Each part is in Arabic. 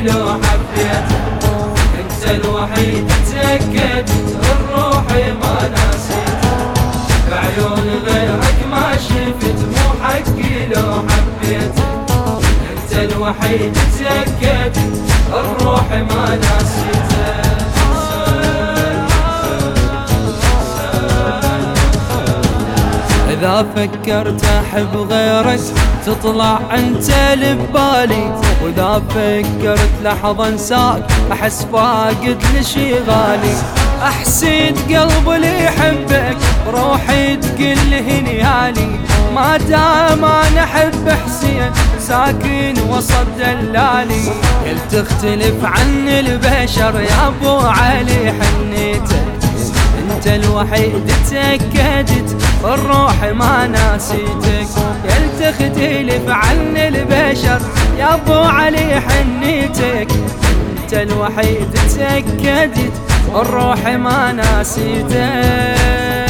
لو حبيتك، انت الوحيد تأكدت الروح ما نسيتك، بعيون غيرك ما شفت مو حقي لو حبيتك، انت الوحيد تأكدت الروح ما نسيتك. إذا فكرت أحب غيرك تطلع أنت لبالي، وإذا فكرت لحظة انساك أحس فاقد لشي غالي، أحسد قلبي اللي يحبك روحي تقل هنيالي، ما دام أنا أحب حسين ساكن وسط دلالي، يل تختلف عن البشر يا أبو علي حنيتك، انت الوحيد تأكدت الروح ما ناسيتك، يل تختلف عن البشر يا ابو علي حنيتك، انت الوحيد تأكدت الروح ما ناسيتك،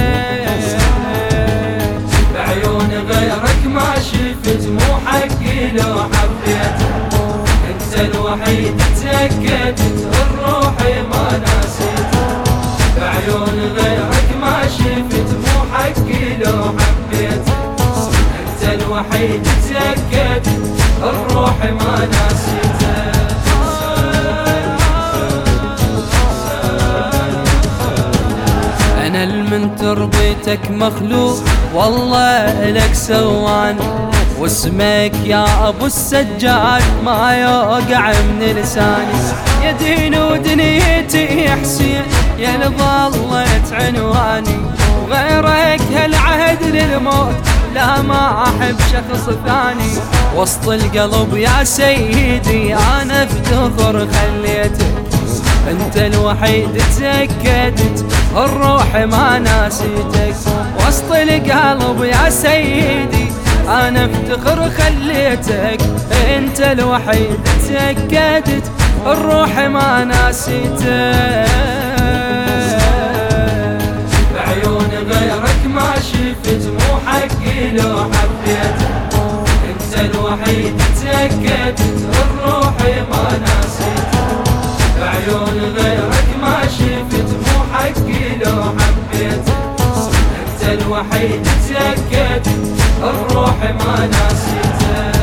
بعيون غيرك ما شفت مو حقي لو حبيتك، انت الوحيد تأكدت الروح ما ناسيتك، بعيون غيرك ما شفت مو حقي لو حبيتك، انت الوحيد تأكدت الروح ما ناسيتك. انا المن تربيتك مخلوق والله لك سواني، واسمك يا ابو السجاد ما يوقع من لساني، يا دين ودنيتي يا حسين يا اللي ظلت عنواني، وغيرك هالعهد للموت لا ما احب شخص ثاني، وسط القلب يا سيدي انا افتخر خليتك، انت الوحيد تأكدت الروح ما ناسيتك، وسط القلب يا سيدي انا افتخر خليتك، انت الوحيد تأكدت الروح ما ناسيتك، بعيون غيرك ما شفت مو حقي لو حبيتك، انت الوحيد تأكدت الروح ما ناسيتك، بعيون غيرك ما شفت مو حقي لو حبيتك، انت الوحيد تأكدت الروح ما ناسيتك.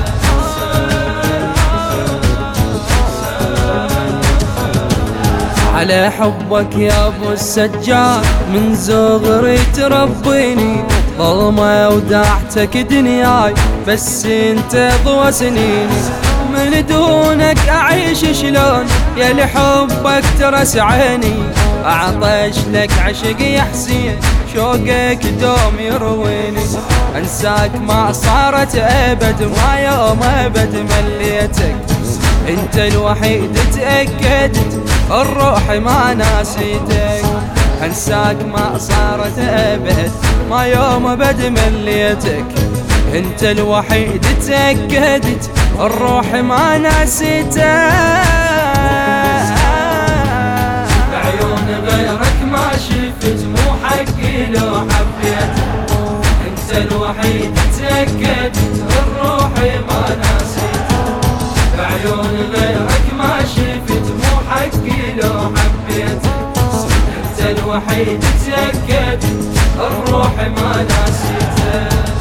على حبك يا ابو السجاد من صغري تربيني، ظلمة وداعتك دنياي بس انت ضوى سنيني، من دونك اعيش شلون يا لحبك ترس عيني، اعطش لك عشق يا حسين شوقك دوم يرويني، انساك ما صارت ابد ما يوم ابد مليتك، انت الوحيد تأكدت الروح ما ناسيتك، انساك ما صارت ابد ما يوم ابد مليتك، انت الوحيد تأكدت الروح ما ناسيتك، بعيون غيرك ما شفت مو حقي لو حبيتك، انت الوحيد تأكدت الروح ما ناسيتك، بعيون غيرك ما شفت مو حقي لو حبيتك، انت الوحيد تأكدت الروح ما ناسيتك.